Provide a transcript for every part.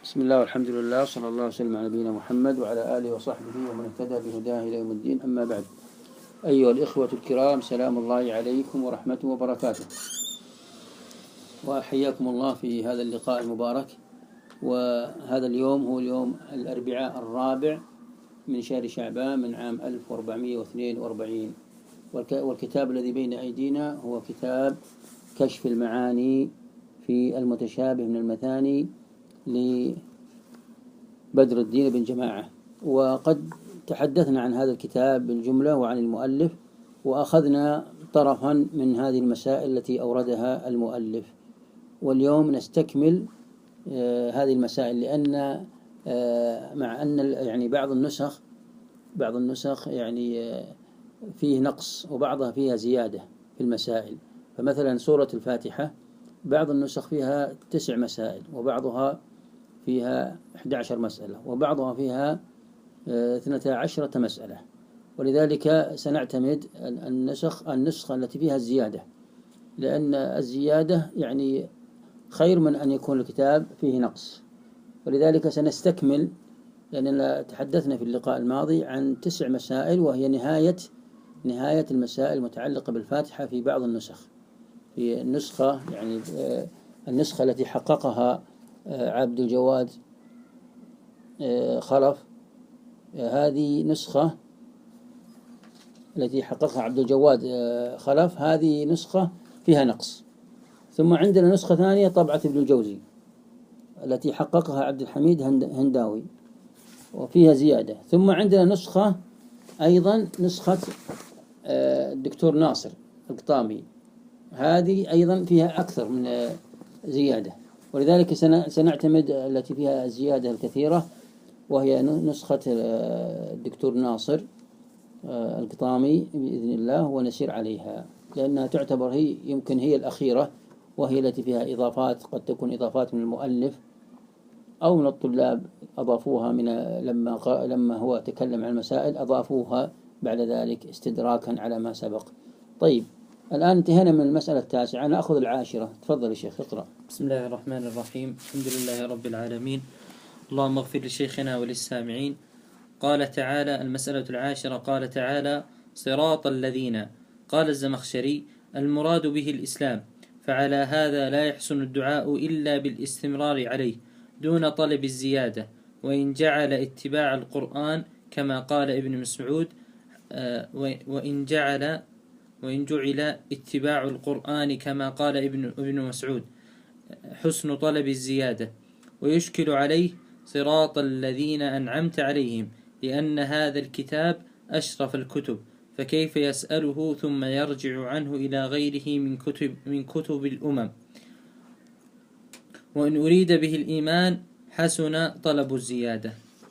بسم الله والحمد لله وصلى الله وسلم على نبينا محمد وعلى آله وصحبه ومن اهتدى بهداه إلى يوم الدين. أما بعد، أيها الإخوة الكرام، سلام الله عليكم ورحمته وبركاته، وحياكم الله في هذا اللقاء المبارك. وهذا اليوم هو اليوم الأربعاء الرابع من شهر شعبان من عام 1442، والكتاب الذي بين أيدينا هو كتاب كشف المعاني في المتشابه من المثاني لبدر الدين بن جماعة. وقد تحدثنا عن هذا الكتاب بالجملة وعن المؤلف، وأخذنا طرفا من هذه المسائل التي أوردها المؤلف، واليوم نستكمل هذه المسائل، لأن مع أن يعني بعض النسخ يعني فيه نقص وبعضها فيها زيادة في المسائل. فمثلا سورة الفاتحة بعض النسخ فيها 9 مسائل، وبعضها فيها 11 مسألة، وبعضها فيها 12 مسألة. ولذلك سنعتمد النسخة التي فيها الزيادة، لأن الزيادة يعني خير من أن يكون الكتاب فيه نقص. ولذلك سنستكمل، لأننا تحدثنا في اللقاء الماضي عن 9 مسائل، وهي نهاية المسائل المتعلقة بالفاتحة في بعض النسخ. في النسخة يعني النسخة التي حققها عبد الجواد خلف، هذه نسخة التي حققها عبد الجواد خلف، هذه نسخة فيها نقص. ثم عندنا نسخة ثانية طبعة ابن الجوزي التي حققها عبد الحميد هنداوي وفيها زيادة. ثم عندنا نسخة أيضا نسخة الدكتور ناصر القطامي، هذه أيضا فيها أكثر من زيادة. ولذلك سنعتمد التي فيها الزيادة الكثيرة، وهي نسخة الدكتور ناصر القطامي بإذن الله، ونسير عليها، لأنها تعتبر يمكن هي الأخيرة، وهي التي فيها إضافات، قد تكون إضافات من المؤلف أو من الطلاب أضافوها لما هو تكلم عن المسائل أضافوها بعد ذلك استدراكا على ما سبق. طيب، الآن انتهينا من المسألة 9، نأخذ 10. تفضل يا شيخ، اقرأ. بسم الله الرحمن الرحيم. الحمد لله رب العالمين، اللهم اغفر لشيخنا وللسامعين. قال تعالى: المسألة 10. قال تعالى: صراط الذين. قال الزمخشري: المراد به الإسلام، فعلى هذا لا يحسن الدعاء إلا بالاستمرار عليه دون طلب الزيادة، وإن جعل اتباع القرآن كما قال ابن مسعود، وإن جعل اتباع القرآن كما قال ابن مسعود حسن طلب الزيادة. ويشكل عليه صراط الذين أنعمت عليهم، لأن هذا الكتاب أشرف الكتب، فكيف يسأله ثم يرجع عنه إلى غيره من كتب الأمم. وإن أريد به الإيمان حسن طلب الزيادة.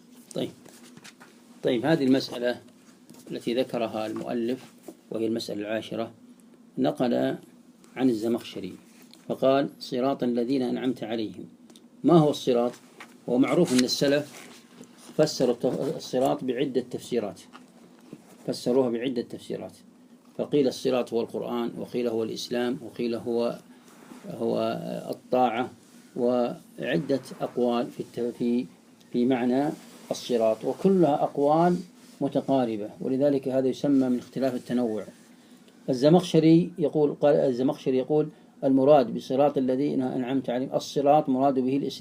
طيب، هذه المسألة التي ذكرها المؤلف وهي المسألة 10 نقل عن الزمخشري فقال: صراط الذين أنعمت عليهم. ما هو الصراط؟ هو معروف أن السلف فسروا الصراط بعدة تفسيرات، فسروها بعدة تفسيرات. فقيل الصراط هو القرآن، وقيل هو الإسلام، وقيل هو الطاعة، وعدة أقوال في معنى الصراط، وكلها أقوال متقاربة، ولذلك هذا يسمى من اختلاف التنوع. الزمخشري يقول المراد بصراط الذين أنعمت عليهم، الصراط مراد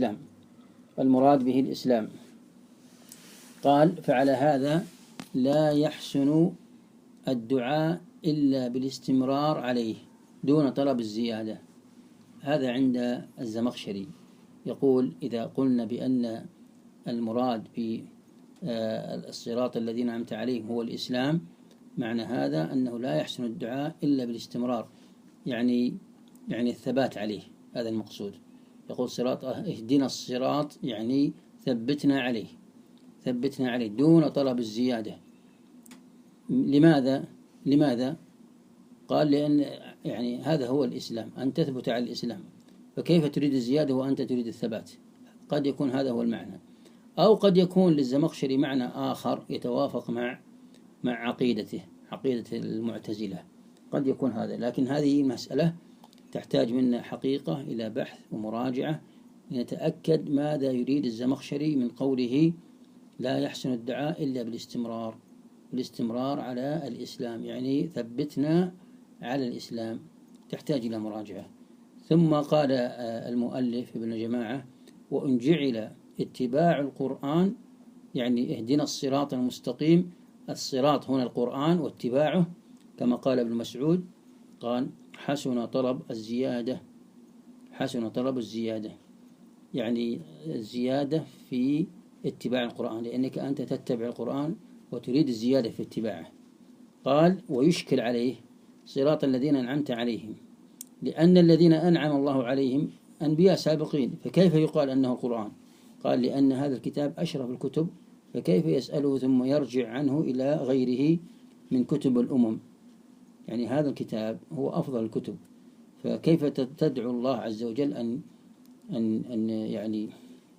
به الإسلام. قال: فعلى هذا لا يحسن الدعاء إلا بالاستمرار عليه دون طلب الزيادة. هذا عند الزمخشري. يقول: إذا قلنا بأن المراد بالصراط الذين أنعمت عليهم هو الإسلام، معنى هذا أنه لا يحسن الدعاء إلا بالاستمرار، يعني الثبات عليه، هذا المقصود. يقول: صراط اهدنا الصراط، يعني ثبتنا عليه دون طلب الزيادة. لماذا؟ قال: لأن يعني هذا هو الإسلام، أن تثبت على الإسلام، فكيف تريد الزيادة وأنت تريد الثبات؟ قد يكون هذا هو المعنى، أو قد يكون للزمخشري معنى آخر يتوافق مع عقيدة المعتزلة، قد يكون هذا. لكن هذه مسألة تحتاج منا حقيقة إلى بحث ومراجعة لنتأكد ماذا يريد الزمخشري من قوله لا يحسن الدعاء إلا بالاستمرار على الإسلام، يعني ثبتنا على الإسلام، تحتاج إلى مراجعة. ثم قال المؤلف ابن جماعة: وإن جعل اتباع القرآن، يعني اهدنا الصراط المستقيم، الصراط هنا القرآن واتباعه، كما قال ابن مسعود قال: حسن طلب الزيادة، يعني الزيادة في اتباع القرآن، لأنك أنت تتبع القرآن وتريد الزيادة في اتباعه. قال: ويشكل عليه صراط الذين أنعمت عليهم، لأن الذين أنعم الله عليهم أنبياء سابقين، فكيف يقال أنه القرآن؟ قال: لأن هذا الكتاب أشرف الكتب، فكيف يسأله ثم يرجع عنه إلى غيره من كتب الأمم؟ يعني هذا الكتاب هو أفضل الكتب، فكيف تدعو الله عز وجل أن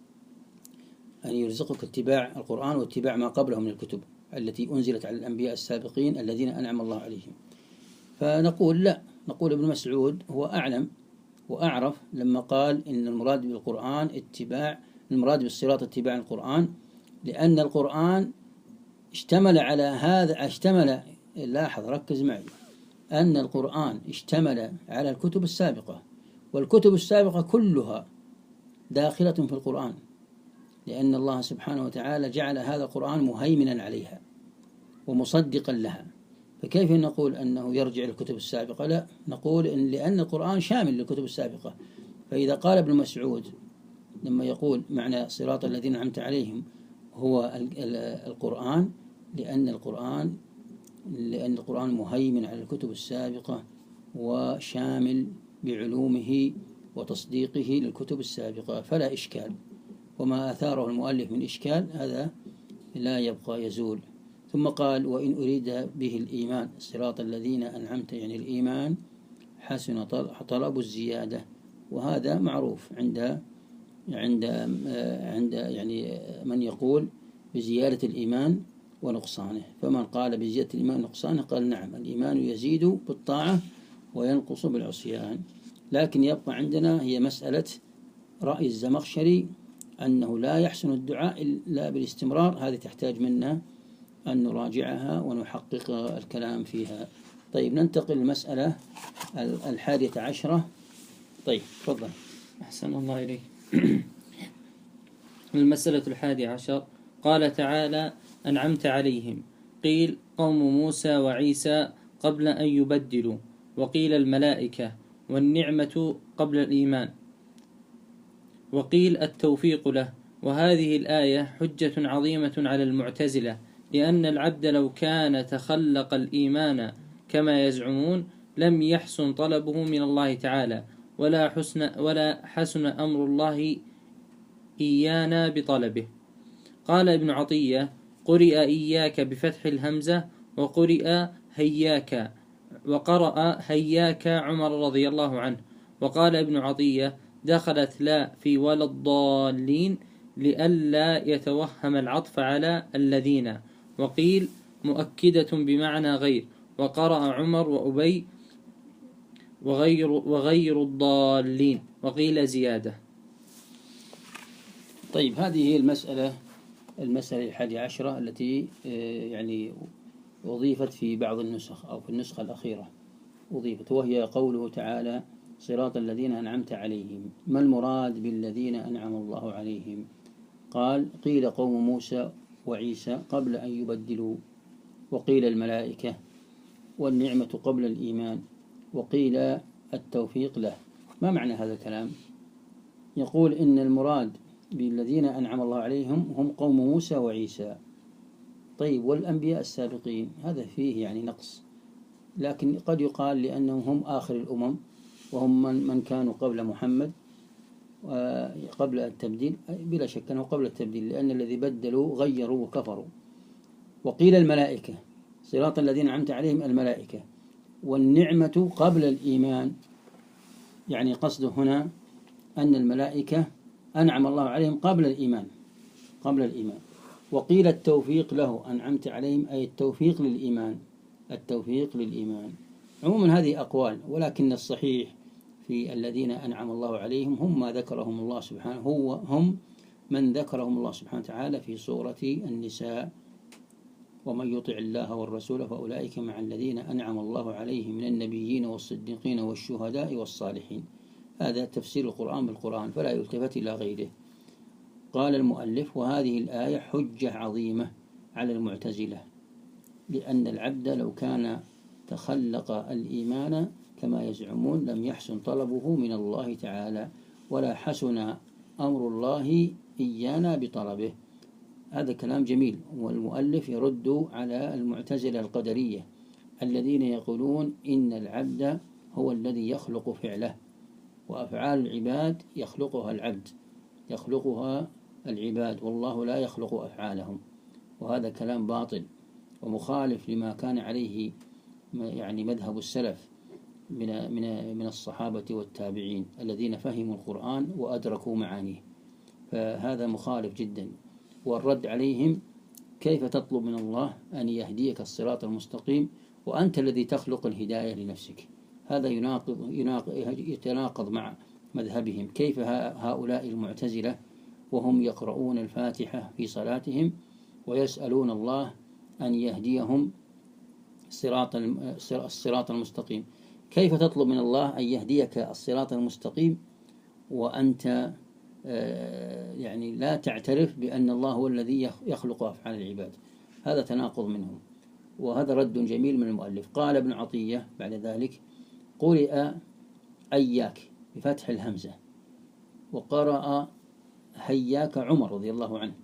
يرزقك اتباع القرآن واتباع ما قبله من الكتب التي أنزلت على الأنبياء السابقين الذين أنعم الله عليهم؟ فنقول لا، نقول ابن مسعود هو أعلم وأعرف لما قال إن المراد بالقرآن المراد بالصراط اتباع القرآن، لأن القرآن اشتمل على هذا، لاحظ ركز معي، أن القرآن اشتمل على الكتب السابقة، والكتب السابقة كلها داخلة في القرآن، لأن الله سبحانه وتعالى جعل هذا القرآن مهيمنا عليها ومصدقا لها، فكيف نقول أنه يرجع للكتب السابقة؟ لا، نقول لأن القرآن شامل للكتب السابقة. فإذا قال ابن مسعود لما يقول معنى صراط الذين أنعمت عليهم هو القرآن، لأن القرآن مهيمن على الكتب السابقة وشامل بعلومه وتصديقه للكتب السابقة، فلا إشكال، وما أثاره المؤلف من إشكال هذا لا يبقى يزول. ثم قال: وإن أريد به الإيمان صراط الذين أنعمت، يعني الإيمان حسن طلب الزيادة، وهذا معروف عند يعني من يقول بزيادة الإيمان ونقصانه. فمن قال بزيادة الإيمان ونقصانه قال: نعم، الإيمان يزيد بالطاعة وينقص بالعصيان. لكن يبقى عندنا هي مسألة رأي الزمخشري أنه لا يحسن الدعاء إلا بالاستمرار، هذه تحتاج منا أن نراجعها ونحقق الكلام فيها. طيب، ننتقل للمسألة 11. طيب، تفضل. أحسن الله إليك. المسألة 11: قال تعالى: أنعمت عليهم. قيل: قوم موسى وعيسى قبل أن يبدلوا، وقيل الملائكة، والنعمة قبل الإيمان، وقيل التوفيق له. وهذه الآية حجة عظيمة على المعتزلة، لأن العبد لو كان تخلق الإيمان كما يزعمون لم يحسن طلبه من الله تعالى، ولا حسن أمر الله إيانا بطلبه. قال ابن عطية: قرئ إياك بفتح الهمزة، وقرئ هياك، وقرأ هياك عمر رضي الله عنه. وقال ابن عطية: دخلت لا في ولا الضالين لئلا يتوهم العطف على الذين. وقيل مؤكدة بمعنى غير، وقرأ عمر وأبي وغير الضالين، وقيل زيادة. طيب، هذه هي المسألة 11 التي يعني أضيفت في بعض النسخ أو في النسخة الأخيرة أضيفت، وهي قوله تعالى: صراط الذين أنعمت عليهم. ما المراد بالذين أنعم الله عليهم؟ قال: قيل قوم موسى وعيسى قبل أن يبدلوا، وقيل الملائكة، والنعمة قبل الإيمان، وقيل التوفيق له. ما معنى هذا الكلام؟ يقول إن المراد بالذين أنعم الله عليهم هم قوم موسى وعيسى. طيب، والأنبياء السابقين هذا فيه يعني نقص، لكن قد يقال لأنهم هم آخر الأمم، وهم من كانوا قبل محمد قبل التبديل، بلا شك أنه قبل التبديل، لأن الذي بدلوا غيروا وكفروا. وقيل الملائكة، صراط الذين أنعمت عليهم الملائكة، والنعمة قبل الإيمان، يعني قصده هنا أن الملائكة أنعم الله عليهم قبل الإيمان. وقيل التوفيق له، أنعمت عليهم أي التوفيق للإيمان. عموما هذه أقوال، ولكن الصحيح في الذين أنعم الله عليهم هم ما ذكرهم الله سبحانه هم من ذكرهم الله سبحانه وتعالى في سورة النساء: ومن يطع الله والرسول فأولئك مع الذين أنعم الله عليهم من النبيين والصديقين والشهداء والصالحين. هذا تفسير القرآن بالقرآن، فلا يلتفت إلى غيره. قال المؤلف: وهذه الآية حجة عظيمة على المعتزلة، لأن العبد لو كان تخلق الإيمان كما يزعمون لم يحسن طلبه من الله تعالى، ولا حسن أمر الله إيانا بطلبه. هذا كلام جميل، والمؤلف يرد على المعتزلة القدرية الذين يقولون إن العبد هو الذي يخلق فعله، وأفعال العباد يخلقها العباد، والله لا يخلق أفعالهم. وهذا كلام باطل ومخالف لما كان عليه يعني مذهب السلف من الصحابة والتابعين الذين فهموا القرآن وأدركوا معانيه، فهذا مخالف جدا. والرد عليهم: كيف تطلب من الله أن يهديك الصراط المستقيم وأنت الذي تخلق الهداية لنفسك؟ هذا يتناقض مع مذهبهم. كيف هؤلاء المعتزلة وهم يقرؤون الفاتحة في صلاتهم ويسألون الله أن يهديهم الصراط المستقيم؟ كيف تطلب من الله أن يهديك الصراط المستقيم وأنت يعني لا تعترف بأن الله هو الذي يخلق أفعال العباد؟ هذا تناقض منهم، وهذا رد جميل من المؤلف. قال ابن عطية بعد ذلك: قرئ أياك بفتح الهمزة، وقرأ هياك عمر رضي الله عنه.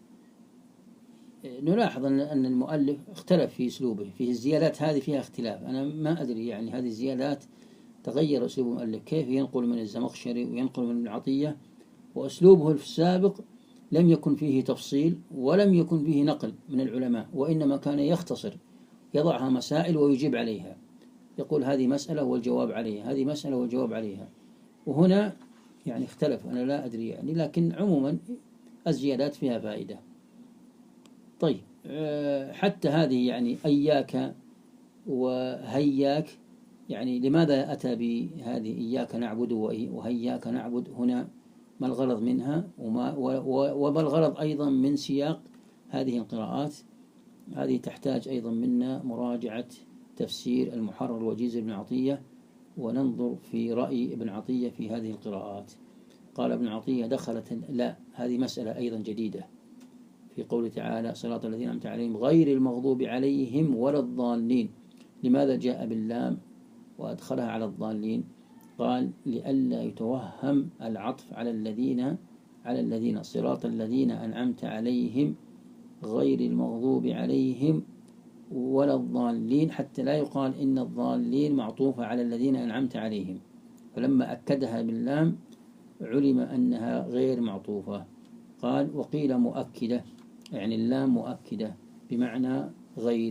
نلاحظ أن المؤلف اختلف في أسلوبه، في الزيادات هذه فيها اختلاف. أنا ما أدري يعني هذه الزيادات تغير أسلوب المؤلف، كيف ينقل من الزمخشري وينقل من ابن عطية، وأسلوبه في السابق لم يكن فيه تفصيل ولم يكن فيه نقل من العلماء، وإنما كان يختصر، يضعها مسائل ويجيب عليها، يقول هذه مسألة والجواب عليها، هذه مسألة والجواب عليها. وهنا يعني اختلف، أنا لا أدري يعني، لكن عموما الزيادات فيها فائدة. طيب، حتى هذه يعني أياك وهياك، يعني لماذا أتى بهذه إياك نعبد وهياك نعبد؟ هنا ما الغرض منها وما الغرض أيضا من سياق هذه القراءات؟ هذه تحتاج أيضا منا مراجعة تفسير المحرر الوجيز ابن عطية، وننظر في رأي ابن عطية في هذه القراءات. قال ابن عطية: لا، هذه مسألة أيضا جديدة في قوله تعالى: صراط الذين أنعمت عليهم غير المغضوب عليهم ولا الضالين. لماذا جاء باللام وأدخلها على الضالين؟ قال: لئلا يتوهم العطف على الذين صراط الذين أنعمت عليهم غير المغضوب عليهم ولا الضالين، حتى لا يقال إن الضالين معطوفة على الذين أنعمت عليهم. فلما أكدها باللام علم أنها غير معطوفة. قال: وقيل مؤكدة، يعني اللام مؤكدة بمعنى غير.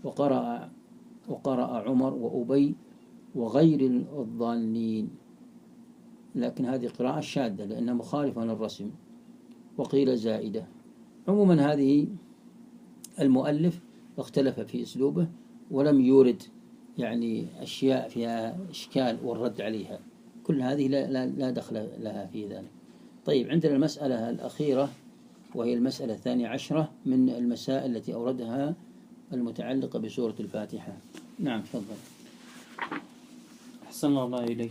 وقرأ عمر وأبي وغير الضالين، لكن هذه قراءة شاذة لأنها مخالفة للرسم. وقيل زائدة. عموما هذه المؤلف اختلف في أسلوبه ولم يورد يعني أشياء فيها إشكال والرد عليها، كل هذه لا دخل لها في ذلك. طيب، عندنا المسألة الأخيرة وهي المسألة 12 من المسائل التي أوردها المتعلقة بسورة الفاتحة. نعم، تفضل. أحسن الله إليك.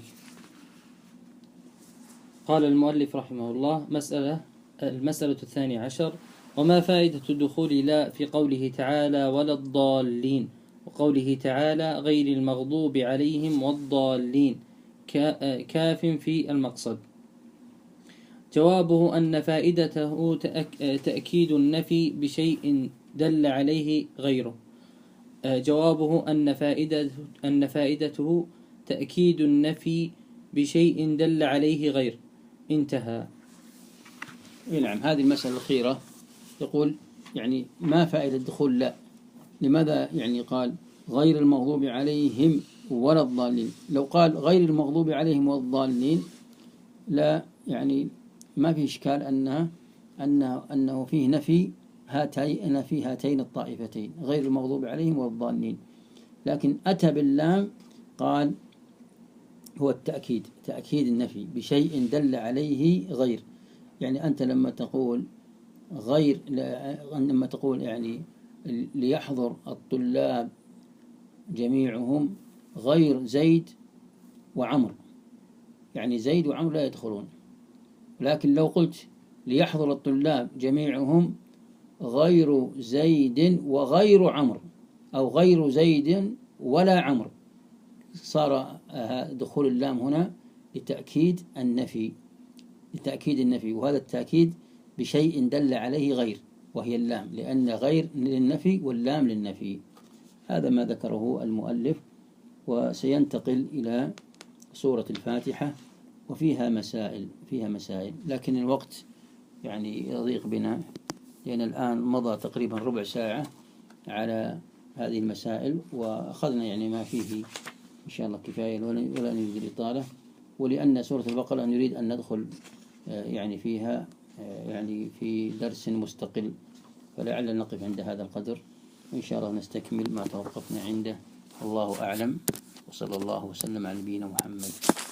قال المؤلف رحمه الله: المسألة 12: وما فائدة دخول لا في قوله تعالى ولا الضالين، وقوله تعالى غير المغضوب عليهم والضالين كاف في المقصد؟ جوابه أن فائدته تأكيد النفي بشيء دل عليه غيره. جوابه أن فائدته تأكيد النفي بشيء دل عليه غير. انتهى. نعم، هذه المسألة الأخيرة يقول يعني ما فائدة دخول لا؟ لماذا يعني قال غير المغضوب عليهم ولا الضالين؟ لو قال غير المغضوب عليهم والضالين لا يعني ما في إشكال أنه فيه نفي هاتين الطائفتين، غير المغضوب عليهم والضالين. لكن أتى باللام قال هو التأكيد، تأكيد النفي بشيء دل عليه غير. يعني أنت لما تقول غير، لما تقول يعني ليحضر الطلاب جميعهم غير زيد وعمر، يعني زيد وعمر لا يدخلون. لكن لو قلت ليحضر الطلاب جميعهم غير زيد وغير عمر، أو غير زيد ولا عمر، صار دخول اللام هنا لتأكيد النفي، لتأكيد النفي. وهذا التأكيد بشيء دل عليه غير، وهي اللام، لأن غير للنفي واللام للنفي. هذا ما ذكره المؤلف. وسينتقل إلى سورة الفاتحة، وفيها مسائل، لكن الوقت يعني يضيق بنا، لأن الآن مضى تقريبا ربع ساعة على هذه المسائل، وأخذنا يعني ما فيه إن شاء الله كفاية، ولا نريد الإطالة. ولأن سورة البقرة نريد أن ندخل يعني فيها يعني في درس مستقل، فلعل نقف عند هذا القدر، وإن شاء الله نستكمل ما توقفنا عنده. الله أعلم، وصلى الله وسلم على نبينا محمد.